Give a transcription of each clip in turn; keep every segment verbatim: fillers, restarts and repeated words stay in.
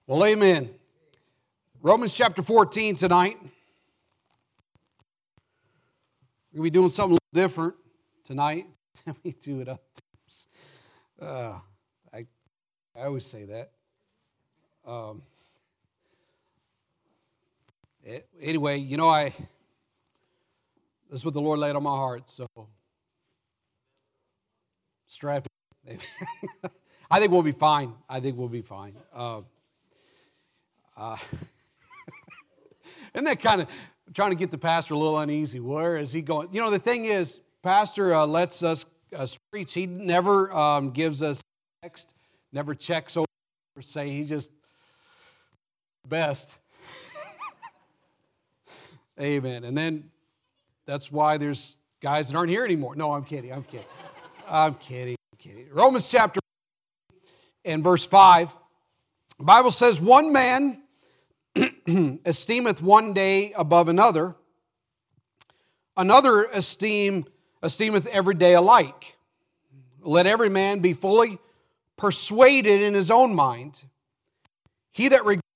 Well, amen. Romans chapter fourteen tonight. We're going to be doing something a little different tonight than we do at other times. Uh, I, I always say that. Um, it, anyway, you know, I this is what the Lord laid on my heart, so strap in. I think we'll be fine. I think we'll be fine. Uh, uh, isn't that kind of trying to get the pastor a little uneasy? Where is he going? You know, the thing is, pastor uh, lets us uh, preach. He never um, gives us text, never checks over, say he just best. Amen. And then that's why there's guys that aren't here anymore. No, I'm kidding. I'm kidding. I'm kidding. I'm kidding. Romans chapter and verse five. The Bible says, one man esteemeth one day above another, another esteem esteemeth every day alike. Let every man be fully persuaded in his own mind. He that reg-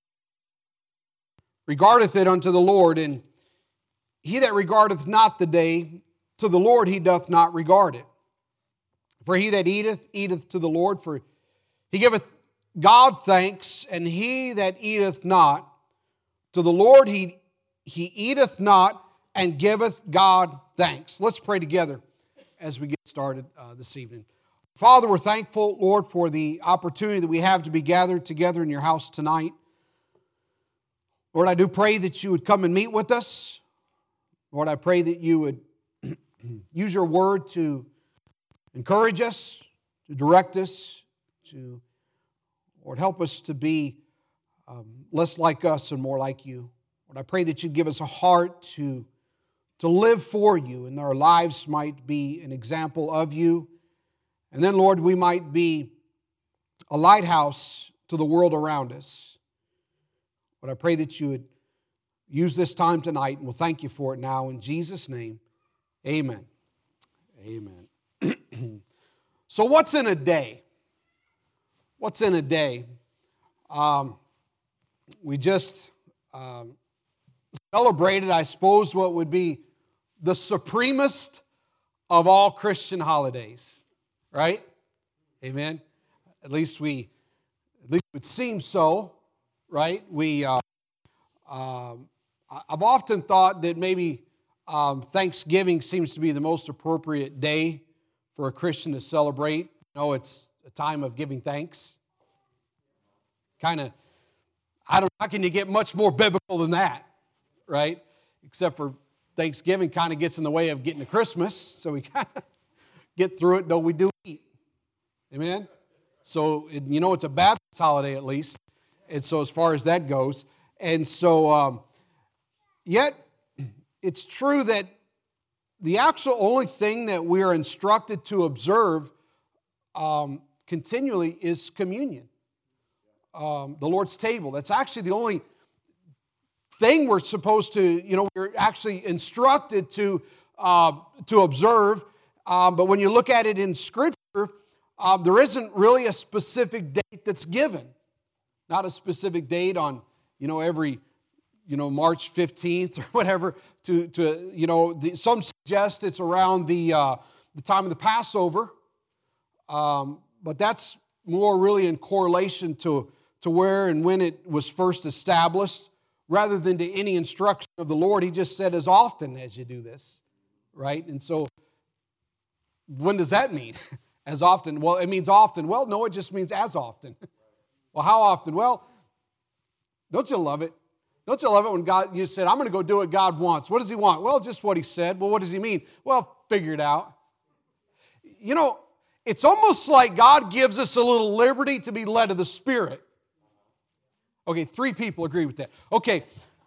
regardeth it unto the Lord, and he that regardeth not the day, to the Lord he doth not regard it. For he that eateth, eateth to the Lord, for he giveth God thanks, and he that eateth not, to the Lord he, he eateth not, and giveth God thanks. Let's pray together as we get started uh, this evening. Father, we're thankful, Lord, for the opportunity that we have to be gathered together in your house tonight. Lord, I do pray that you would come and meet with us. Lord, I pray that you would use your word to encourage us, to direct us, to, Lord, help us to be um, less like us and more like you. Lord, I pray that you'd give us a heart to, to live for you, and our lives might be an example of you. And then, Lord, we might be a lighthouse to the world around us. Lord, I pray that you would use this time tonight, and we'll thank you for it now. In Jesus' name, amen. Amen. So what's in a day? What's in a day? Um, we just um, celebrated, I suppose, what would be the supremest of all Christian holidays, right? Amen. At least we, at least it would seem so, right? We, uh, um, I've often thought that maybe um, Thanksgiving seems to be the most appropriate day for a Christian to celebrate. You know, it's a time of giving thanks. Kind of, I don't know, how can you get much more biblical than that, right? Except for Thanksgiving kind of gets in the way of getting to Christmas, so we kind of get through it, though we do eat. Amen? So, it, you know, it's a Baptist holiday at least, and so as far as that goes. And so, um, yet, it's true that the actual only thing that we are instructed to observe um, continually is communion. Um, the Lord's table. That's actually the only thing we're supposed to, you know, we're actually instructed to uh, to observe. Um, but when you look at it in Scripture, uh, there isn't really a specific date that's given. Not a specific date on, you know, every, you know, March fifteenth or whatever. To, to you know, the, some suggest it's around the uh, the time of the Passover. Um, but that's more really in correlation to to where and when it was first established, rather than to any instruction of the Lord. He just said, as often as you do this, right? And so, when does that mean? As often? Well, it means often. Well, no, it just means as often. Well, how often? Well, don't you love it? Don't you love it when God, you said, I'm going to go do what God wants. What does He want? Well, just what He said. Well, what does He mean? Well, figure it out. You know, it's almost like God gives us a little liberty to be led of the Spirit. Okay, three people agree with that. Okay,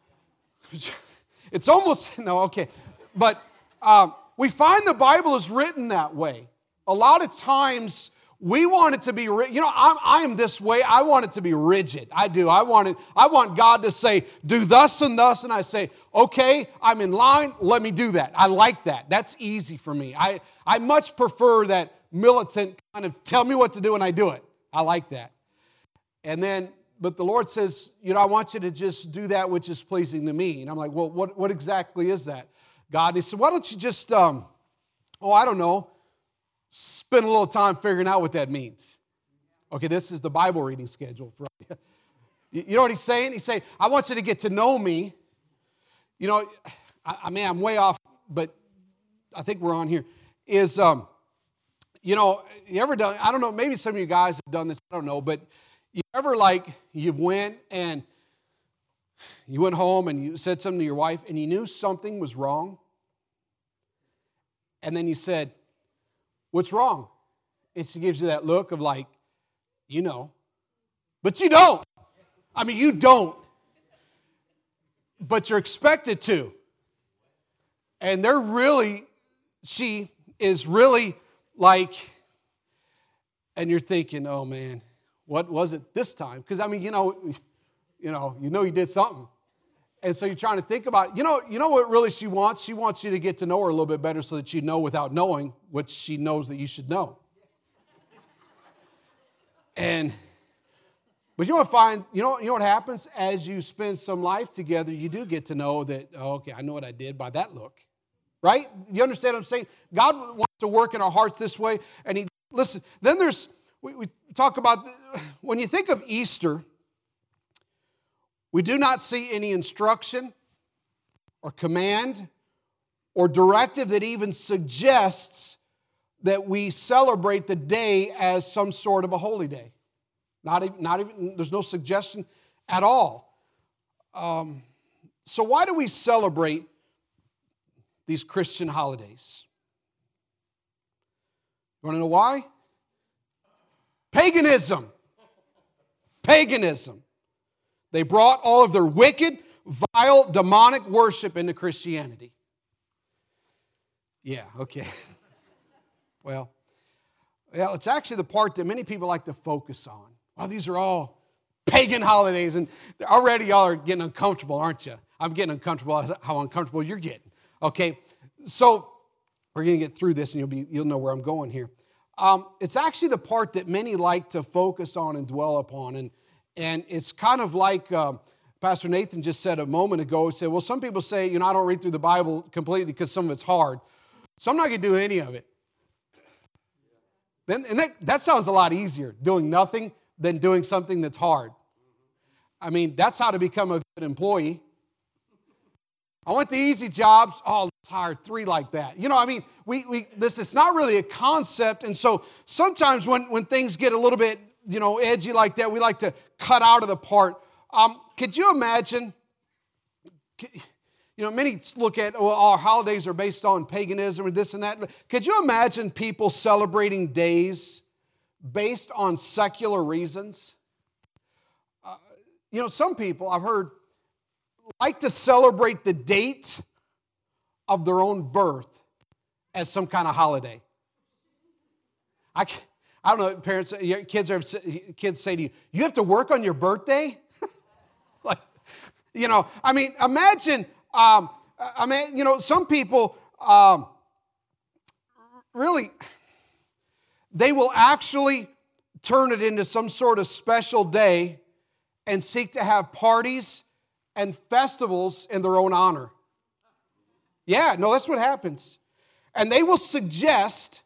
it's almost, no, okay. But um, we find the Bible is written that way. A lot of times we want it to be, you know, I'm, I am this way. I want it to be rigid. I do. I want it, I want God to say, do thus and thus. And I say, okay, I'm in line. Let me do that. I like that. That's easy for me. I, I much prefer that militant kind of tell me what to do and I do it. I like that. And then but the Lord says, you know, I want you to just do that which is pleasing to me. And I'm like, well, what, what exactly is that, God? He said, why don't you just, um, oh, I don't know, spend a little time figuring out what that means. Okay, this is the Bible reading schedule for you. You know what he's saying? He's saying, I want you to get to know me. You know, I, I mean, I'm way off, but I think we're on here. Is, um, you know, you ever done, I don't know, maybe some of you guys have done this, I don't know, but you ever like, you went and you went home and you said something to your wife and you knew something was wrong? And then you said, what's wrong? And she gives you that look of like, you know, but you don't. I mean, you don't, but you're expected to. And they're really, she is really like, and you're thinking, oh man, what was it this time? Because I mean, you know, you know, you know you did something. And so you're trying to think about, you know, you know what really she wants? She wants you to get to know her a little bit better so that you know without knowing what she knows that you should know. And But you know what find, you know, you know what happens as you spend some life together, you do get to know that, oh, okay, I know what I did by that look. Right? You understand what I'm saying? God wants to work in our hearts this way. And he, listen, then there's, we, we talk about, when you think of Easter, we do not see any instruction or command or directive that even suggests that we celebrate the day as some sort of a holy day. Not even, not even, there's no suggestion at all. Um, so why do we celebrate these Christian holidays? You want to know why? Paganism. Paganism. They brought all of their wicked, vile, demonic worship into Christianity. Yeah, okay. Well, well, it's actually the part that many people like to focus on. Well, these are all pagan holidays, and already y'all are getting uncomfortable, aren't you? I'm getting uncomfortable how uncomfortable you're getting. Okay, so we're going to get through this, and you'll be you'll know where I'm going here. Um, it's actually the part that many like to focus on and dwell upon, and and it's kind of like um, Pastor Nathan just said a moment ago. He said, "Well, some people say, you know, I don't read through the Bible completely because some of it's hard, so I'm not going to do any of it." Then, and that, that sounds a lot easier, doing nothing than doing something that's hard. I mean, that's how to become a good employee. I want the easy jobs. Oh, let's hire three like that. You know, I mean, we we this it's not really a concept, and so sometimes when, when things get a little bit, you know, edgy like that, we like to cut out of the part. Um, could you imagine, you know, many look at, well, our holidays are based on paganism and this and that. Could you imagine people celebrating days based on secular reasons? Uh, you know, some people, I've heard, like to celebrate the date of their own birth as some kind of holiday. I, I don't know, parents, your kids, are, kids say to you, you have to work on your birthday? Like, you know, I mean, imagine, um, I mean, you know, some people um, really, they will actually turn it into some sort of special day and seek to have parties and festivals in their own honor. Yeah, no, that's what happens. And they will suggest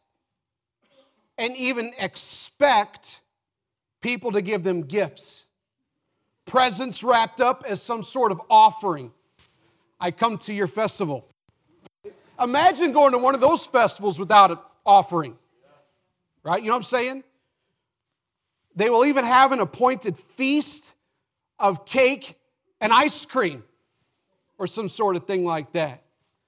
and even expect people to give them gifts, presents wrapped up as some sort of offering. I come to your festival. Imagine going to one of those festivals without an offering. Right? You know what I'm saying? They will even have an appointed feast of cake and ice cream or some sort of thing like that.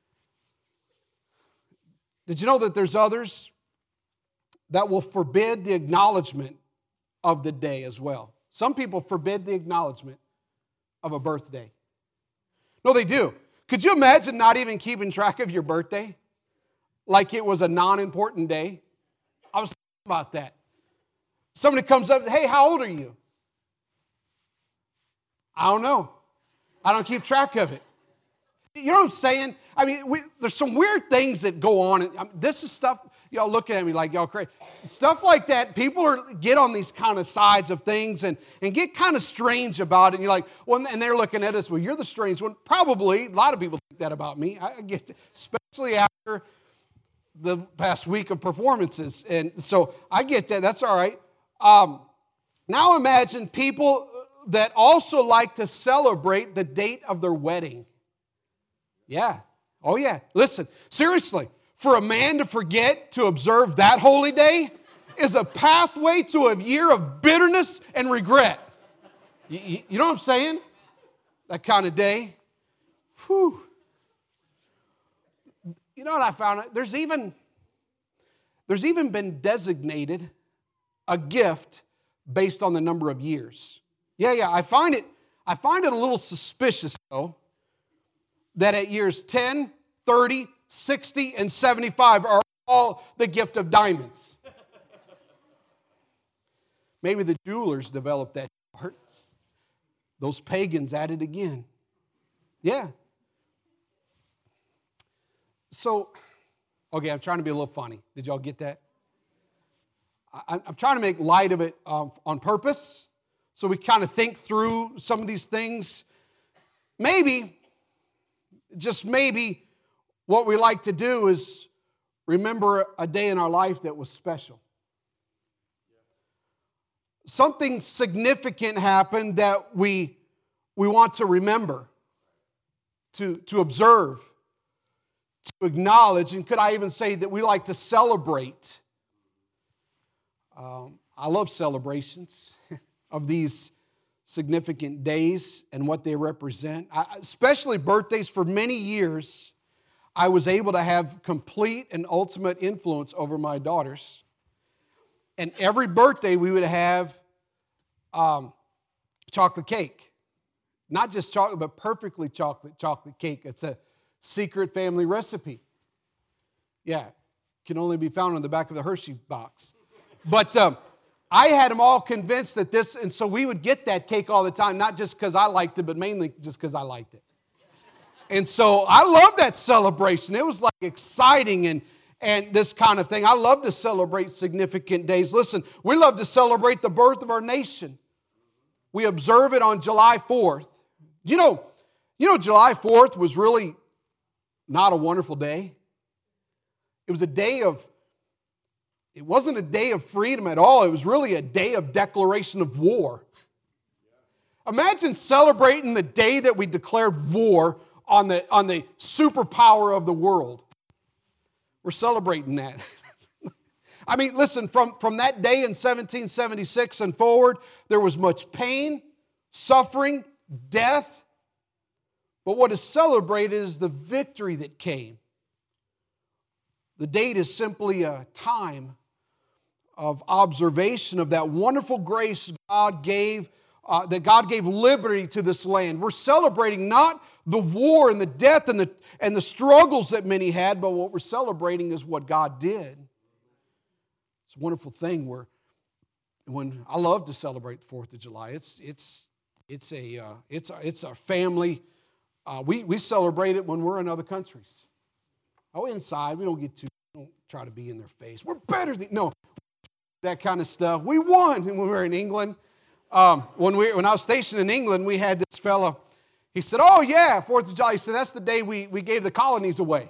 Did you know that there's others that will forbid the acknowledgement of the day as well? Some people forbid the acknowledgement of a birthday. No, they do. Could you imagine not even keeping track of your birthday like it was a non-important day? I was thinking about that. Somebody comes up, hey, how old are you? I don't know. I don't keep track of it. You know what I'm saying? I mean, we, there's some weird things that go on. And, um, this is stuff, y'all looking at me like y'all crazy. Stuff like that, people are get on these kind of sides of things and, and get kind of strange about it. And you're like, well, and they're looking at us, well, you're the strange one. Probably, a lot of people think that about me. I get, especially after the past week of performances. And so I get that, that's all right. Um, now imagine people that also like to celebrate the date of their wedding. Yeah. Oh, yeah. Listen, seriously, for a man to forget to observe that holy day is a pathway to a year of bitterness and regret. You, you, you know what I'm saying? That kind of day. Whew. You know what I found? There's even, there's even been designated a gift based on the number of years. Yeah, yeah, I find it, I find it a little suspicious, though, that at years ten, thirty, sixty, and seventy-five are all the gift of diamonds. Maybe the jewelers developed that part. Those pagans added again. Yeah. So, okay, I'm trying to be a little funny. Did y'all get that? I, I'm trying to make light of it um, on purpose, so we kind of think through some of these things. Maybe, just maybe, what we like to do is remember a day in our life that was special. Something significant happened that we, we want to remember, to, to observe, to acknowledge, and could I even say that we like to celebrate. Um, I love celebrations of these significant days and what they represent. I, especially birthdays. For many years, I was able to have complete and ultimate influence over my daughters. And every birthday we would have um, chocolate cake. Not just chocolate, but perfectly chocolate chocolate cake. It's a secret family recipe. Yeah, can only be found on the back of the Hershey box. But um, I had them all convinced that this, and so we would get that cake all the time, not just because I liked it, but mainly just because I liked it. And so I love that celebration. It was like exciting and, and this kind of thing. I love to celebrate significant days. Listen, we love to celebrate the birth of our nation. We observe it on July fourth. You know, you know, July fourth was really not a wonderful day. It was a day of, it wasn't a day of freedom at all. It was really a day of declaration of war. Imagine celebrating the day that we declared war on the, on the superpower of the world. We're celebrating that. I mean, listen, from, from that day in seventeen seventy-six and forward, there was much pain, suffering, death. But what is celebrated is the victory that came. The date is simply a time of observation of that wonderful grace God gave, uh, that God gave liberty to this land. We're celebrating not the war and the death and the, and the struggles that many had, but what we're celebrating is what God did. It's a wonderful thing where when I love to celebrate the fourth of July. It's it's it's a uh, it's a, it's our family. Uh, we we celebrate it when we're in other countries. Oh, inside we don't get too don't try to be in their face. We're better than no that kind of stuff. We won when we were in England. Um, when we when I was stationed in England, we had this fellow. He said, "Oh yeah, fourth of July." He said, "That's the day we we gave the colonies away."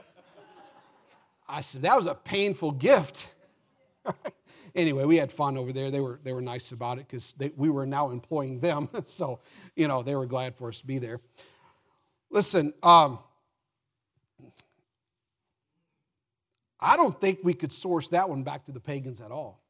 I said, "That was a painful gift." Anyway, we had fun over there. They were they were nice about it because we were now employing them. So, you know, they were glad for us to be there. Listen, um, I don't think we could source that one back to the pagans at all.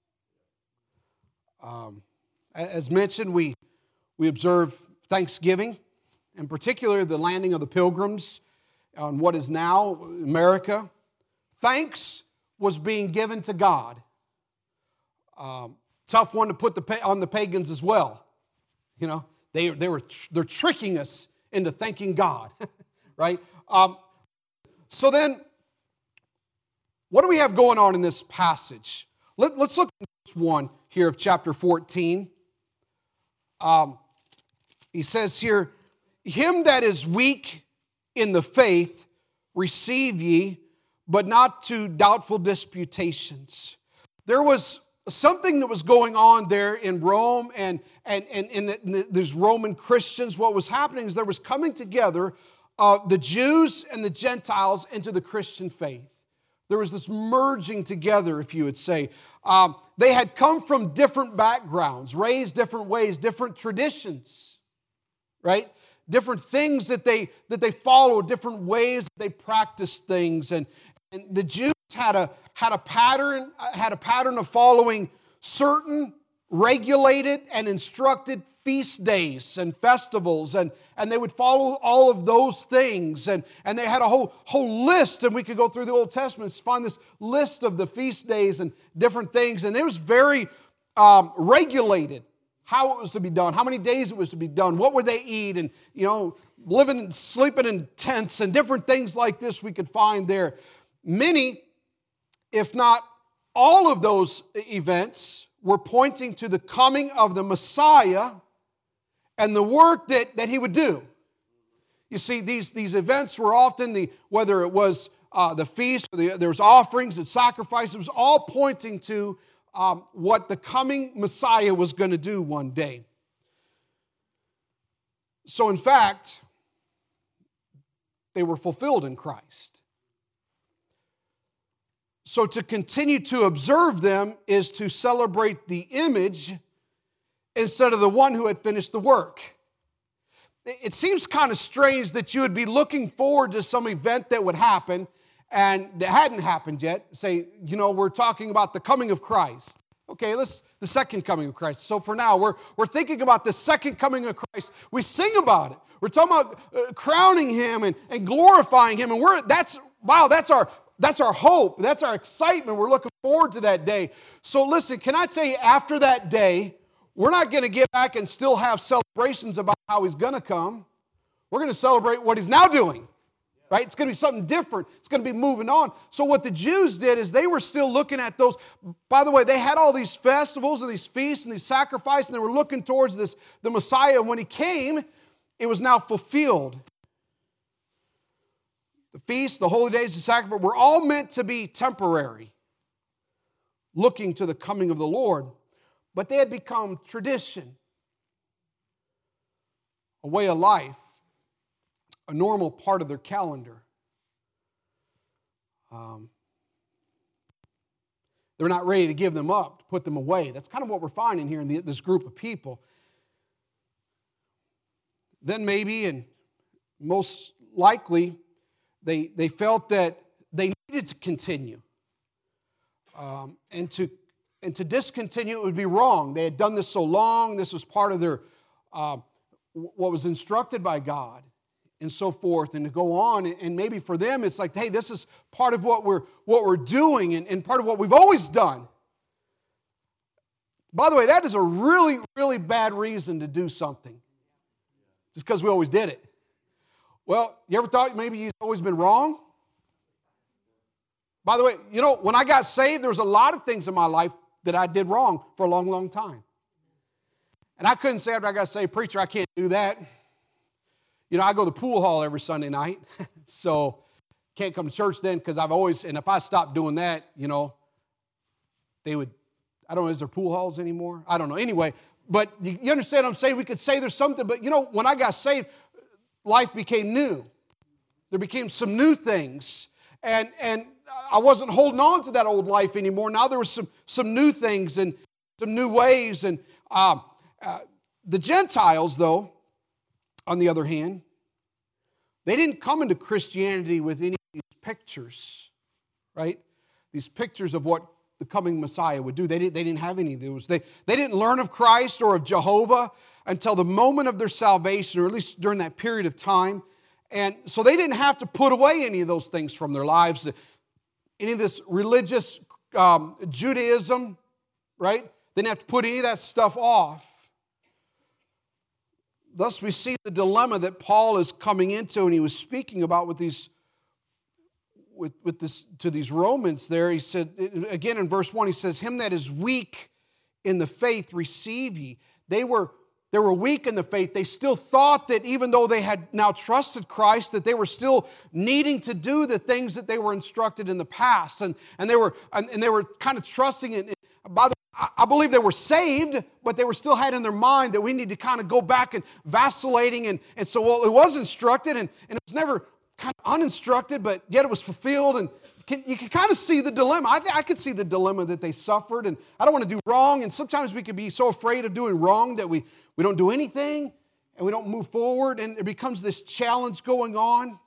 Um, as mentioned, we we observe Thanksgiving, in particular the landing of the Pilgrims on what is now America. Thanks was being given to God. Um, tough one to put the, on the pagans as well. You know, they, they were, they're tricking us into thanking God, right? Um, so then, what do we have going on in this passage? Let, let's look at verse one here of chapter fourteen. Um, he says here, "Him that is weak in the faith receive ye, but not to doubtful disputations. There was something that was going on there in Rome and, and, and, and these Roman Christians. What was happening is there was coming together uh, the Jews and the Gentiles into the Christian faith. There was this merging together, if you would say. Um, they had come from different backgrounds, raised different ways, different traditions, right? Different things that they that they followed, different ways that they practiced things. And, and the Jews had a had a pattern, had a pattern of following certain regulated and instructed feast days and festivals, and, and they would follow all of those things. And, and they had a whole, whole list, and we could go through the Old Testament and find this list of the feast days and different things. And it was very um, regulated, how it was to be done, how many days it was to be done, what would they eat, and, you know, living and sleeping in tents and different things like this we could find there. Many, if not all of those events, were pointing to the coming of the Messiah and the work that, that he would do. You see, these, these events were often, the whether it was uh, the feast, or the, there was offerings and sacrifices, it was all pointing to um, what the coming Messiah was going to do one day. So in fact, they were fulfilled in Christ. So to continue to observe them is to celebrate the image instead of the one who had finished the work. It seems kind of strange that you would be looking forward to some event that would happen and that hadn't happened yet. Say, you know, we're talking about the coming of Christ. Okay, let's the second coming of Christ. So for now, we're, we're thinking about the second coming of Christ. We sing about it. We're talking about uh, crowning Him and, and glorifying Him. And we're that's, wow, that's our That's our hope. That's our excitement. We're looking forward to that day. So listen, can I tell you, after that day, we're not going to get back and still have celebrations about how He's going to come. We're going to celebrate what He's now doing, right? It's going to be something different. It's going to be moving on. So what the Jews did is they were still looking at those. By the way, they had all these festivals and these feasts and these sacrifices, and they were looking towards this, the Messiah. And when He came, it was now fulfilled. The feast, the holy days, the sacrifice were all meant to be temporary, looking to the coming of the Lord. But they had become tradition, a way of life, a normal part of their calendar. Um, they're not ready to give them up, to put them away. That's kind of what we're finding here in the, this group of people. Then maybe, and most likely, They, they felt that they needed to continue. Um, and, to, and to discontinue, it would be wrong. They had done this so long. This was part of their, uh, what was instructed by God and so forth. And to go on, and maybe for them, it's like, hey, this is part of what we're, what we're doing and, and part of what we've always done. By the way, that is a really, really bad reason to do something. Just because we always did it. Well, you ever thought maybe you've always been wrong? By the way, you know, when I got saved, there was a lot of things in my life that I did wrong for a long, long time. And I couldn't say after I got saved, preacher, I can't do that. You know, I go to the pool hall every Sunday night, so can't come to church then because I've always, and if I stopped doing that, you know, they would, I don't know, is there pool halls anymore? I don't know. Anyway, but you, you understand what I'm saying? We could say there's something, but you know, when I got saved, life became new. There became some new things. And, and I wasn't holding on to that old life anymore. Now there was some, some new things and some new ways. And uh, uh, the Gentiles, though, on the other hand, they didn't come into Christianity with any of these pictures, right? These pictures of what the coming Messiah would do. They didn't, they didn't have any of those. They, they didn't learn of Christ or of Jehovah until the moment of their salvation, or at least during that period of time. And so they didn't have to put away any of those things from their lives. Any of this religious um, Judaism, right? They didn't have to put any of that stuff off. Thus we see the dilemma that Paul is coming into, and he was speaking about with these, with, with this, to these Romans there. He said, again in verse one, he says, him that is weak in the faith receive ye. They were they were weak in the faith. They still thought that even though they had now trusted Christ, that they were still needing to do the things that they were instructed in the past. And, and, they, were, and, and they were kind of trusting it. By the way, I believe they were saved, but they were still had in their mind that we need to kind of go back and vacillating. And, and so, well, it was instructed, and, and it was never kind of uninstructed, but yet it was fulfilled. And Can, you can kind of see the dilemma. I, I could see the dilemma that they suffered, and I don't want to do wrong, and sometimes we could be so afraid of doing wrong that we, we don't do anything, and we don't move forward, and there becomes this challenge going on.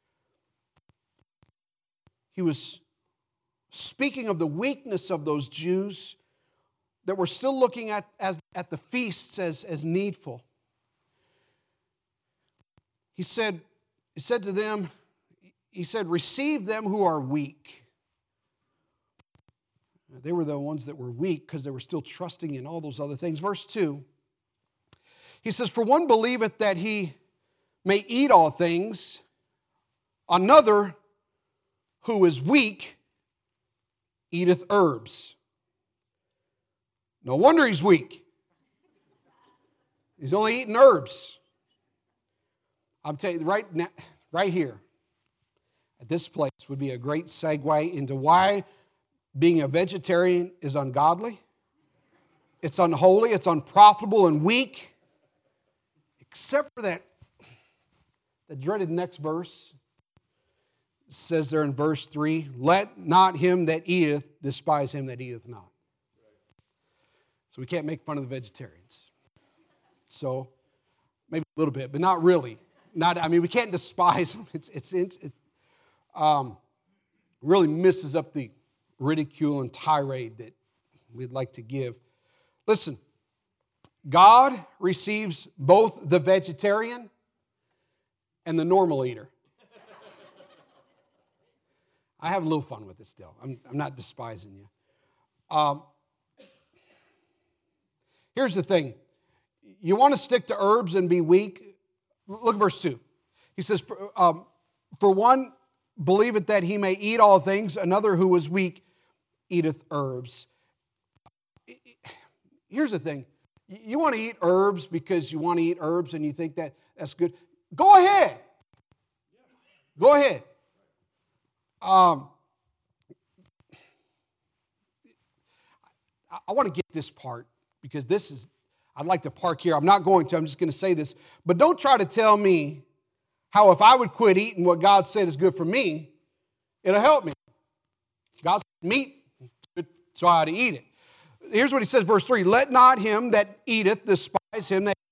He was speaking of the weakness of those Jews that were still looking at, as, at the feasts as, as needful. He said, he said to them, He said, receive them who are weak. They were the ones that were weak because they were still trusting in all those other things. Verse two, he says, for one believeth that he may eat all things, another who is weak eateth herbs. No wonder he's weak. He's only eating herbs. I'm telling you, right now, right here, this place would be a great segue into why being a vegetarian is ungodly. It's unholy, it's unprofitable and weak. Except for that, the dreaded next verse. It says there in verse three, let not him that eateth despise him that eateth not. So we can't make fun of the vegetarians. So maybe a little bit, but not really. Not, I mean, we can't despise them. It's, it's, it's, it's Um, really misses up the ridicule and tirade that we'd like to give. Listen, God receives both the vegetarian and the normal eater. I have a little fun with it still. I'm, I'm not despising you. Um, here's the thing. You want to stick to herbs and be weak? Look at verse two. He says, for, um, for one believeth that he may eat all things, another who is weak eateth herbs. Here's the thing. You want to eat herbs because you want to eat herbs and you think that that's good. Go ahead. Go ahead. Um, I, I want to get this part because this is, I'd like to park here. I'm not going to. I'm just going to say this. But don't try to tell me how if I would quit eating what God said is good for me, it'll help me. God said meat, so I ought to eat it. Here's what he says, verse three. Let not him that eateth despise him that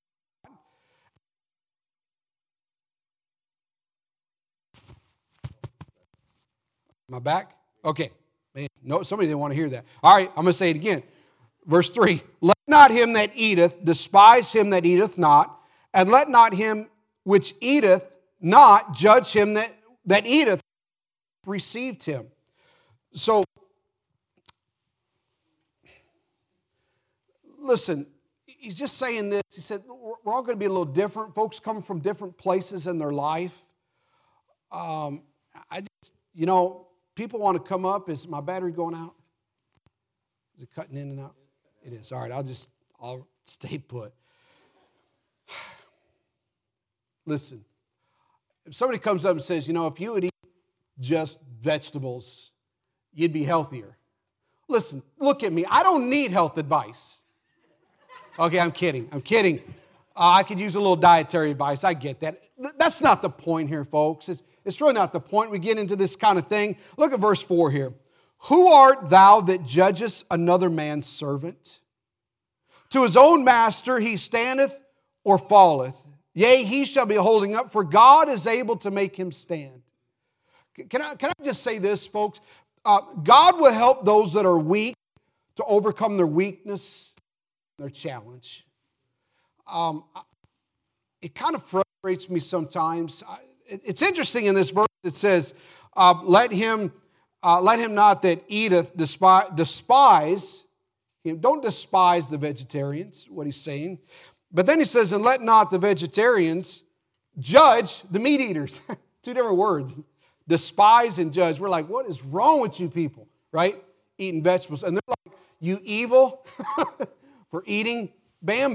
Am I back? Okay. Man, no, somebody didn't want to hear that. All right, I'm going to say it again. Verse three. Let not him that eateth despise him that eateth not, and let not him which eateth not judge him that, that eateth received him. So, listen, he's just saying this. He said, we're all going to be a little different. Folks come from different places in their life. Um, I just, you know, people want to come up. Is my battery going out? Is it cutting in and out? It is. All right, I'll just, I'll stay put. Listen, if somebody comes up and says, you know, if you would eat just vegetables, you'd be healthier. Listen, look at me. I don't need health advice. Okay, I'm kidding. I'm kidding. Uh, I could use a little dietary advice. I get that. That's not the point here, folks. It's, it's really not the point. We get into this kind of thing. Look at verse four here. Who art thou that judgest another man's servant? To his own master he standeth or falleth. Yea, he shall be holding up, for God is able to make him stand. Can I, can I just say this, folks? Uh, God will help those that are weak to overcome their weakness, their challenge. Um, it kind of frustrates me sometimes. I, it, it's interesting in this verse that says, uh, let him uh, let him not that eateth despise, despise him. Don't despise the vegetarians, what he's saying. But then he says, and let not the vegetarians judge the meat eaters. Two different words. Despise and judge. We're like, what is wrong with you people, right? Eating vegetables. And they're like, you evil for eating Bambi,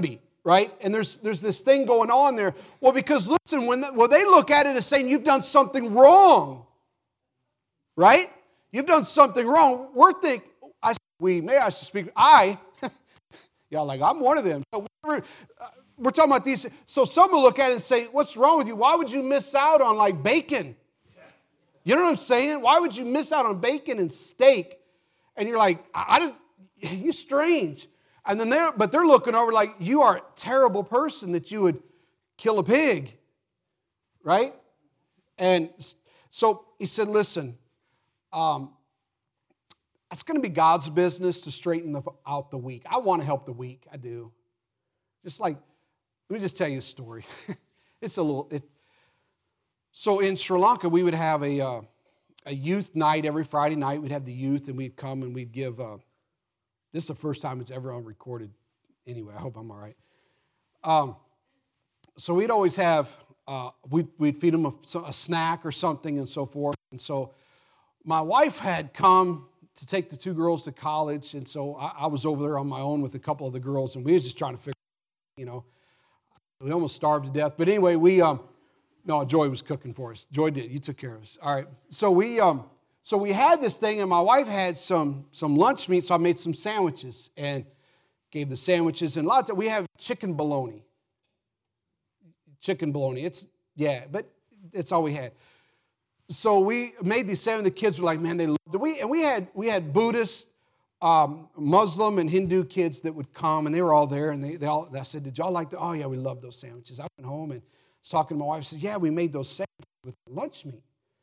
right? And there's there's this thing going on there. Well, because listen, when, the, when they look at it as saying you've done something wrong, right? You've done something wrong. We're thinking, I, we, may I should speak, I, y'all like, I'm one of them. So we're, we're talking about these. So some will look at it and say, what's wrong with you? Why would you miss out on like bacon? You know what I'm saying? Why would you miss out on bacon and steak? And you're like, I just, you're strange. And then they're, but they're looking over like, you are a terrible person that you would kill a pig, right? And so he said, listen, um, it's going to be God's business to straighten the, out the weak. I want to help the weak, I do. Just like, let me just tell you a story. It's a little, it, so in Sri Lanka, we would have a, uh, a youth night every Friday night. We'd have the youth and we'd come and we'd give, uh, this is the first time it's ever on recorded. Anyway, I hope I'm all right. Um, so we'd always have, uh, we'd, we'd feed them a, a snack or something and so forth. And so my wife had come to take the two girls to college. And so I, I was over there on my own with a couple of the girls. And we was just trying to figure, you know, we almost starved to death. But anyway, we, um, no, Joy was cooking for us. Joy did. You took care of us. All right. So we, um, So we had this thing, and my wife had some, some lunch meat, so I made some sandwiches and gave the sandwiches. And lots of, we have chicken bologna. Chicken bologna. It's, yeah, but it's all we had. So we made these sandwiches. The kids were like, man, they loved it. We, and we had, we had Buddhist, um, Muslim, and Hindu kids that would come, and they were all there. And they, they all, I said, did y'all like the, oh, yeah, we love those sandwiches. I went home and was talking to my wife. I said, yeah, we made those sandwiches with lunch meat.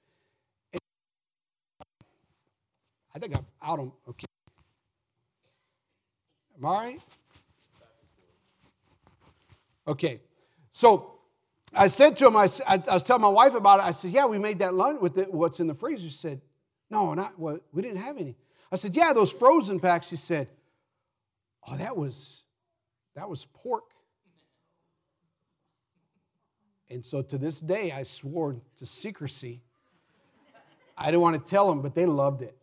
I think I'm out on, okay. Am I all right? Okay. So I said to him, I, I, I was telling my wife about it. I said, yeah, we made that lunch with the, what's in the freezer. She said, no, not, well, we didn't have any. I said, yeah, those frozen packs. She said, oh, that was, that was pork. And so to this day, I swore to secrecy. I didn't want to tell them, but they loved it.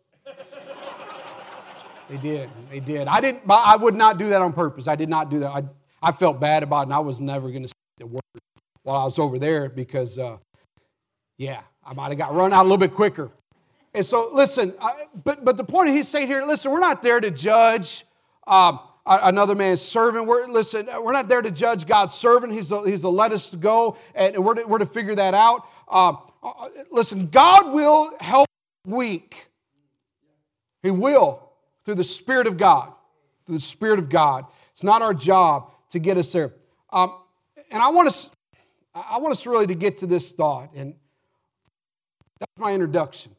They did. They did. I didn't. I would not do that on purpose. I did not do that. I, I felt bad about it, and I was never going to say the word while I was over there because, uh, yeah, I might have got run out a little bit quicker. And so, listen. I, but but the point he's saying here, listen, we're not there to judge um, another man's servant. We're listen. We're not there to judge God's servant. He's a, he's a let us go, and we're to, we're to figure that out. Um, listen, God will help the weak. He will. Through the Spirit of God. Through the Spirit of God. It's not our job to get us there. Um, and I want us, I want us really to get to this thought. And that's my introduction.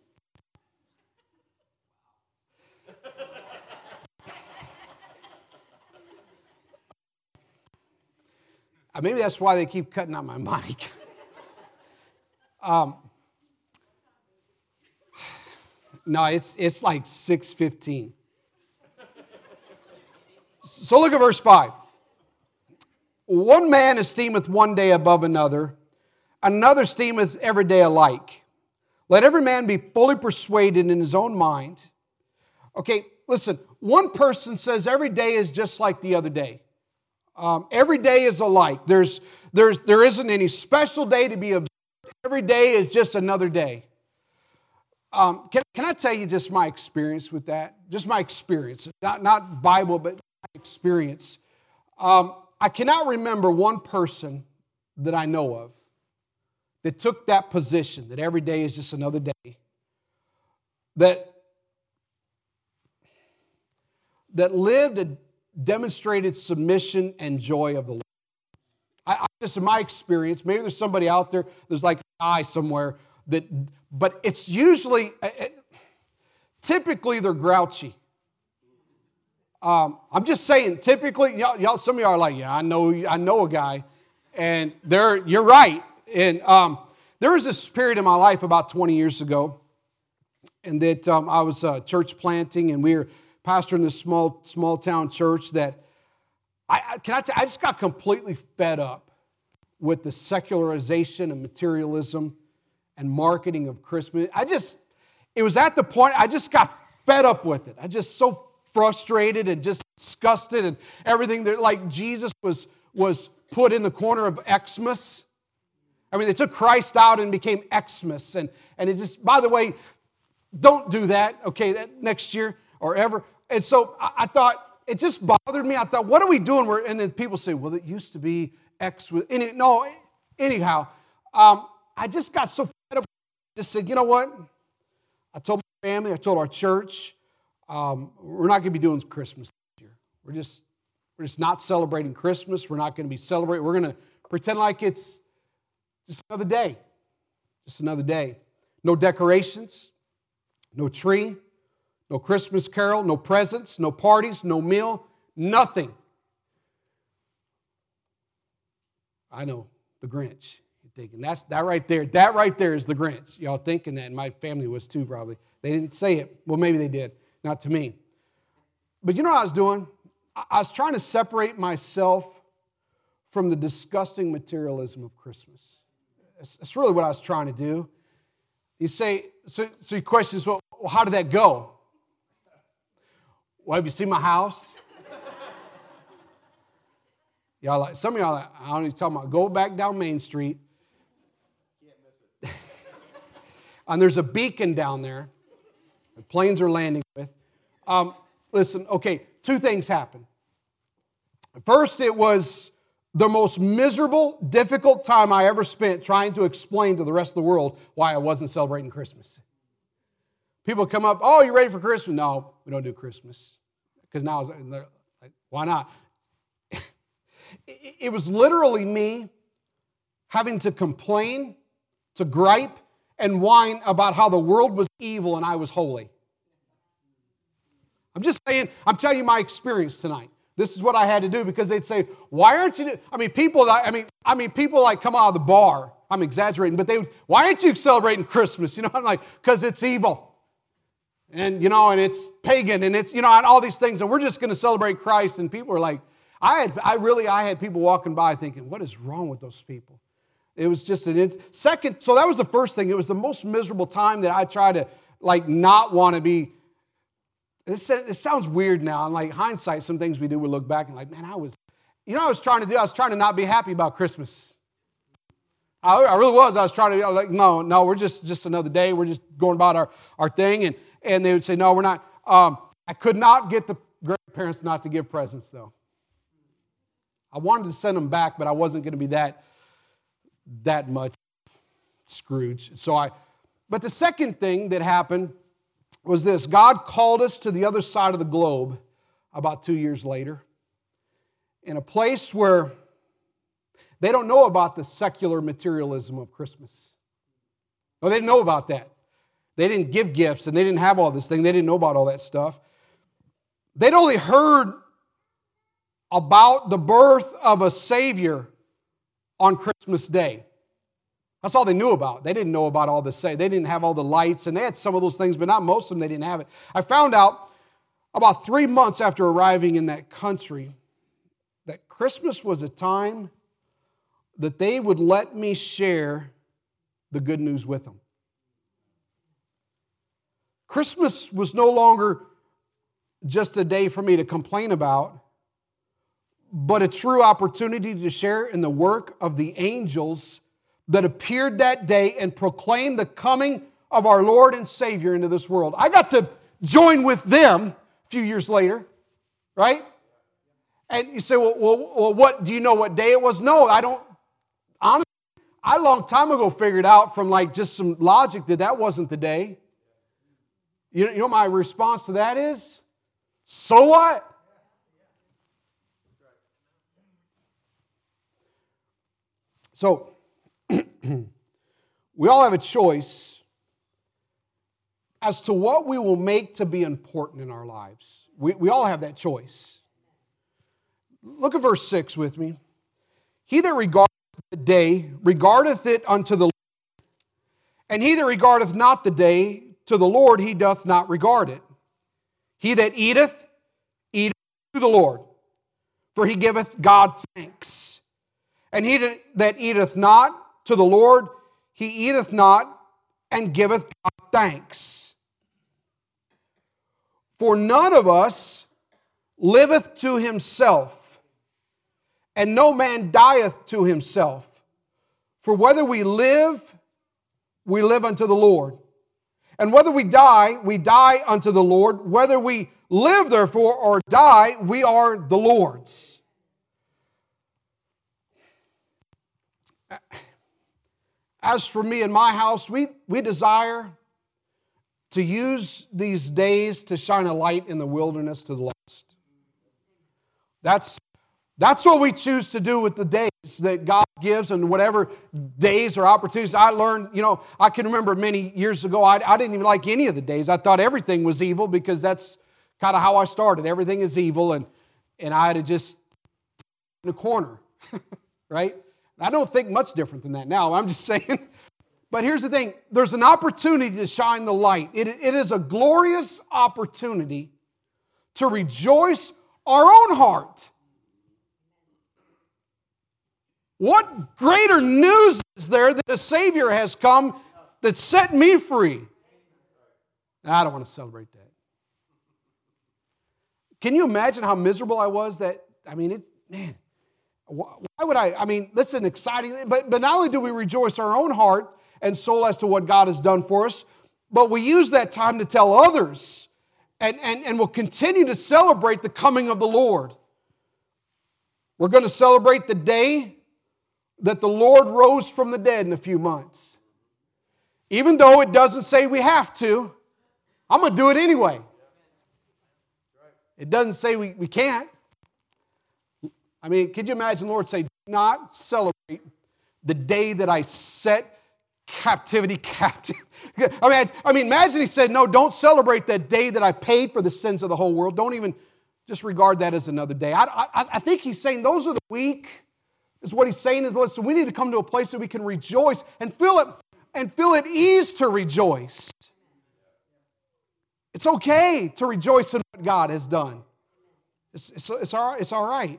Maybe that's why they keep cutting out my mic. um, no, it's it's like six fifteen. So look at verse five. One man esteemeth one day above another, another esteemeth every day alike. Let every man be fully persuaded in his own mind. Okay, listen, one person says every day is just like the other day. Um, every day is alike. There's, there's, there isn't any special day to be observed. Every day is just another day. Um, can, can I tell you just my experience with that? Just my experience. Not, not Bible, but my experience. Um, I cannot remember one person that I know of that took that position, that every day is just another day, that, that lived and demonstrated submission and joy of the Lord. I, I just, in my experience, maybe there's somebody out there, there's like an eye somewhere, that, but it's usually, typically they're grouchy. Um, I'm just saying, typically, y'all, y'all, some of y'all are like, yeah, I know, I know a guy, and they're, you're right. And um, there was this period in my life about twenty years ago, and that um, I was uh, church planting, and we were pastoring this small, small town church that I, I can I, t- I just got completely fed up with the secularization and materialism and marketing of Christmas. I just, it was at the point I just got fed up with it. I just so frustrated and just disgusted and everything that like Jesus was was put in the corner of Xmas. I mean, they took Christ out and became Xmas. And, and it just, by the way, don't do that, okay, that next year or ever. And so I, I thought, it just bothered me. I thought, what are we doing? We're, and then people say, well, it used to be X with, any, no, anyhow. Um, I just got so fed up. I just said, you know what? I told my family, I told our church, um, we're not going to be doing Christmas this year. We're just, we're just not celebrating Christmas. We're not going to be celebrating. We're going to pretend like it's just another day. Just another day. No decorations, no tree, no Christmas carol, no presents, no parties, no meal, nothing. I know, the Grinch. You're thinking, that's that right there. That right there is the Grinch. Y'all thinking that, and my family was too probably. They didn't say it. Well, maybe they did. Not to me. But you know what I was doing? I was trying to separate myself from the disgusting materialism of Christmas. That's really what I was trying to do. You say, so, so your question is, well, how did that go? Well, have you seen my house? Y'all like, some of y'all like, I don't even talk about, go back down Main Street. Can't miss it. And there's a beacon down there that planes are landing with. Um, listen, okay, two things happened. First, it was the most miserable, difficult time I ever spent trying to explain to the rest of the world why I wasn't celebrating Christmas. People come up, oh, you ready for Christmas? No, we don't do Christmas. Because now, they're like, why not? It was literally me having to complain, to gripe, and whine about how the world was evil and I was holy. I'm just saying, I'm telling you my experience tonight. This is what I had to do because they'd say, why aren't you, I mean, people, I mean, I mean, people like come out of the bar. I'm exaggerating, but they would, why aren't you celebrating Christmas? You know, I'm like, because it's evil. And, you know, and it's pagan and it's, you know, and all these things. And we're just going to celebrate Christ. And people are like, I had, I really, I had people walking by thinking, what is wrong with those people? It was just an, second, so that was the first thing. It was the most miserable time that I tried to, like, not want to be. This, it sounds weird now. And like hindsight, some things we do, we look back and like, man, I was, you know what I was trying to do? I was trying to not be happy about Christmas. I, I really was. I was trying to be like, no, no, we're just, just another day. We're just going about our, our thing. And, and they would say, no, we're not. Um, I could not get the grandparents not to give presents, though. I wanted to send them back, but I wasn't going to be that, that much Scrooge. So I, but the second thing that happened was this. God called us to the other side of the globe about two years later in a place where they don't know about the secular materialism of Christmas. No, they didn't know about that. They didn't give gifts and they didn't have all this thing. They didn't know about all that stuff. They'd only heard about the birth of a Savior on Christmas Day. That's all they knew about. They didn't know about all the say. They didn't have all the lights, and they had some of those things, but not most of them. They didn't have it. I found out about three months after arriving in that country that Christmas was a time that they would let me share the good news with them. Christmas was no longer just a day for me to complain about, but a true opportunity to share in the work of the angels that appeared that day and proclaimed the coming of our Lord and Savior into this world. I got to join with them a few years later, right? And you say, well, well, well what, do you know what day it was? No, I don't. Honestly, I a long time ago figured out from like just some logic that that wasn't the day. You know, you know what my response to that is? So what? So, we all have a choice as to what we will make to be important in our lives. We, we all have that choice. Look at verse six with me. He that regardeth the day regardeth it unto the Lord, and he that regardeth not the day to the Lord, he doth not regard it. He that eateth, eateth to the Lord, for he giveth God thanks. And he that eateth not to the Lord, he eateth not and giveth God thanks. For none of us liveth to himself, and no man dieth to himself. For whether we live, we live unto the Lord. And whether we die, we die unto the Lord. Whether we live, therefore, or die, we are the Lord's. As for me and my house, we, we desire to use these days to shine a light in the wilderness to the lost. That's, that's what we choose to do with the days that God gives, and whatever days or opportunities. I learned, you know, I can remember many years ago, I, I didn't even like any of the days. I thought everything was evil because that's kind of how I started. Everything is evil, and, and I had to just in a corner, right? I don't think much different than that now. I'm just saying. But here's the thing. There's an opportunity to shine the light. It, it is a glorious opportunity to rejoice our own heart. What greater news is there that a Savior has come that set me free? I don't want to celebrate that. Can you imagine how miserable I was that, I mean, it, man, why would I, I mean, listen, exciting, but, but not only do we rejoice our own heart and soul as to what God has done for us, but we use that time to tell others, and, and, and we'll continue to celebrate the coming of the Lord. We're going to celebrate the day that the Lord rose from the dead in a few months. Even though it doesn't say we have to, I'm going to do it anyway. It doesn't say we, we can't. I mean, could you imagine the Lord say, do not celebrate the day that I set captivity captive. I mean, I mean, imagine he said, no, don't celebrate that day that I paid for the sins of the whole world. Don't even just regard that as another day. I, I, I think he's saying those are the weak. Is what he's saying is, listen, we need to come to a place that we can rejoice and feel it and feel at ease to rejoice. It's okay to rejoice in what God has done. It's, it's, it's, all, it's all right.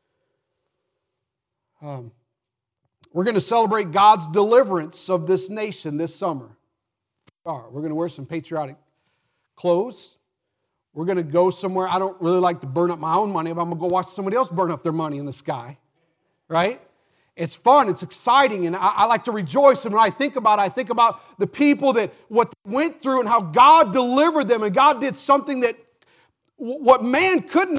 Um, we're going to celebrate God's deliverance of this nation this summer. All right, we're going to wear some patriotic clothes. We're going to go somewhere. I don't really like to burn up my own money, but I'm going to go watch somebody else burn up their money in the sky. Right? It's fun, it's exciting, and I, I like to rejoice. And when I think about it, I think about the people that what they went through and how God delivered them, and God did something that what man couldn't.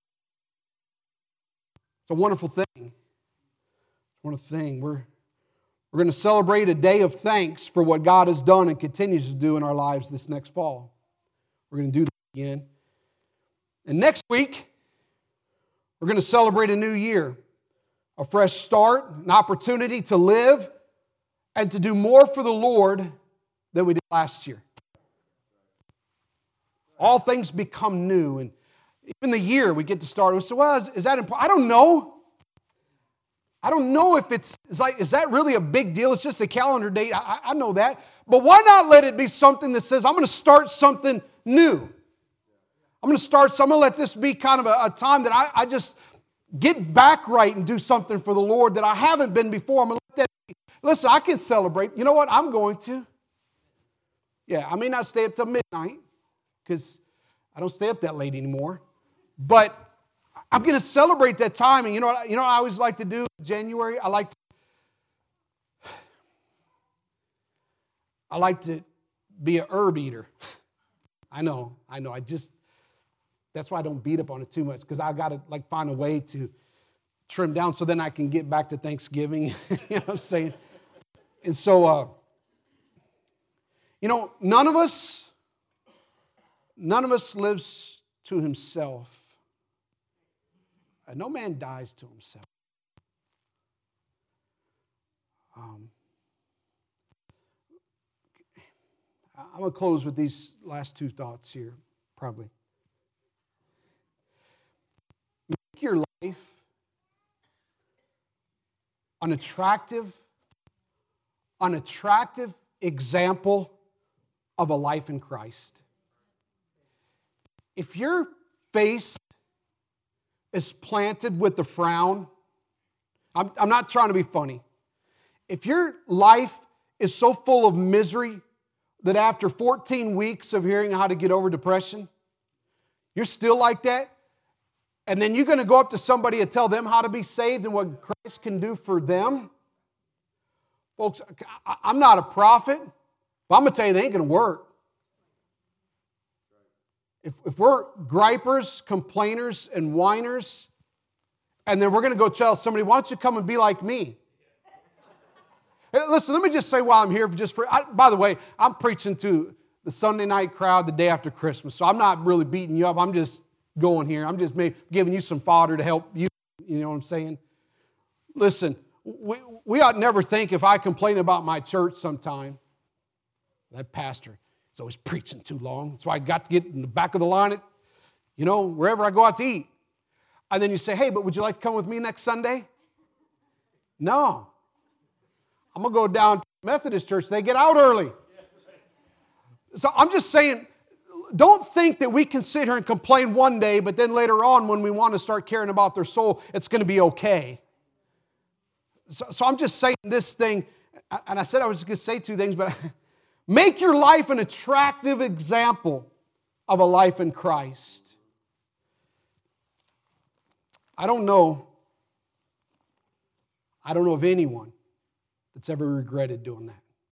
It's a wonderful thing. It's a wonderful thing. We're, we're going to celebrate a day of thanks for what God has done and continues to do in our lives this next fall. We're going to do that again. And next week, we're going to celebrate a new year. A fresh start, an opportunity to live and to do more for the Lord than we did last year. All things become new. And even the year we get to start, we say, well, is, is that important? I don't know. I don't know if it's, it's like, is that really a big deal? It's just a calendar date. I, I know that. But why not let it be something that says, I'm going to start something new. I'm going to start, so I'm going to let this be kind of a, a time that I, I just get back right and do something for the Lord that I haven't been before. I'm going to let that be. Listen, I can celebrate. You know what? I'm going to. Yeah, I may not stay up till midnight because I don't stay up that late anymore. But I'm going to celebrate that time. And you know what, you know what I always like to do in January? I like to, I like to be a herb eater. I know, I know. I just, that's why I don't beat up on it too much, because I got to like find a way to trim down so then I can get back to Thanksgiving. You know what I'm saying? And so, uh, you know, none of us, none of us lives to himself. Uh, no man dies to himself. Um, I'm going to close with these last two thoughts here, probably. Make your life an attractive, an attractive example of a life in Christ. If your face is planted with a frown, I'm, I'm not trying to be funny. If your life is so full of misery that after fourteen weeks of hearing how to get over depression, you're still like that, And then you're going to go up to somebody and tell them how to be saved and what Christ can do for them? Folks, I'm not a prophet, but I'm going to tell you, they ain't going to work. If, if we're gripers, complainers, and whiners, and then we're going to go tell somebody, why don't you come and be like me? Hey, listen, let me just say while I'm here, just for, I, by the way, I'm preaching to the Sunday night crowd the day after Christmas, so I'm not really beating you up. I'm just going here. I'm just maybe giving you some fodder to help you. You know what I'm saying? Listen, we, we ought never think if I complain about my church sometime, that pastor is always preaching too long. That's why I got to get in the back of the line at, you know, wherever I go out to eat. And then you say, hey, but would you like to come with me next Sunday? No. I'm going to go down to the Methodist church. They get out early. So I'm just saying, don't think that we can sit here and complain one day, but then later on when we want to start caring about their soul, it's going to be okay. So, so I'm just saying this thing, and I said I was just going to say two things, but make your life an attractive example of a life in Christ. I don't know, I don't know of anyone that's ever regretted doing that.